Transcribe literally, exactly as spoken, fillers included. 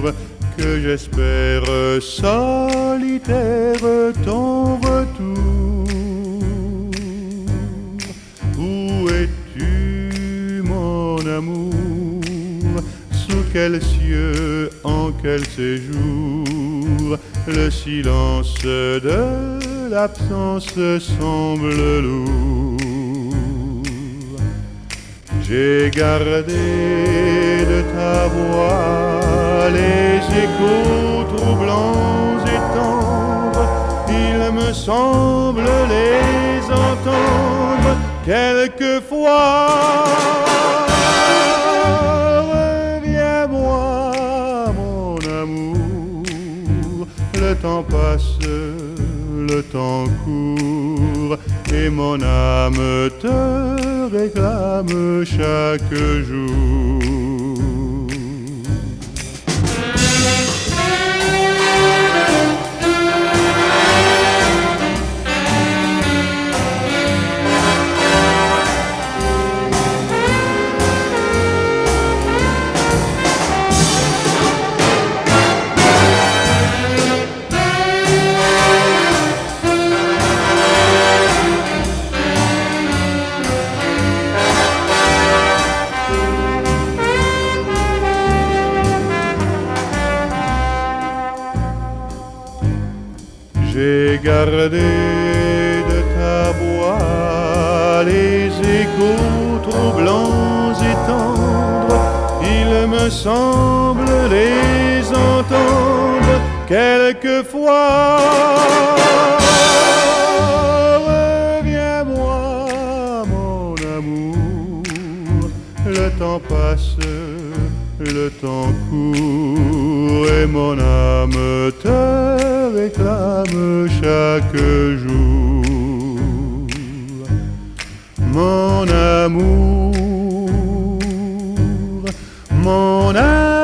que j'espère solitaire ton retour. Où es-tu, mon amour? Sous quels cieux, en quel séjour? Le silence de l'absence semble lourd. J'ai gardé de ta voix les échos troublants et tendres. Il me semble les entendre quelquefois. Reviens-moi, mon amour. Le temps passe, le temps court, et mon âme te réclame chaque jour. J'ai gardé de ta voix les échos troublants et tendres. Il me semble les entendre quelquefois. Reviens-moi, mon amour. Le temps passe, le temps court, et mon âme te réclame chaque jour. Mon amour, mon amour.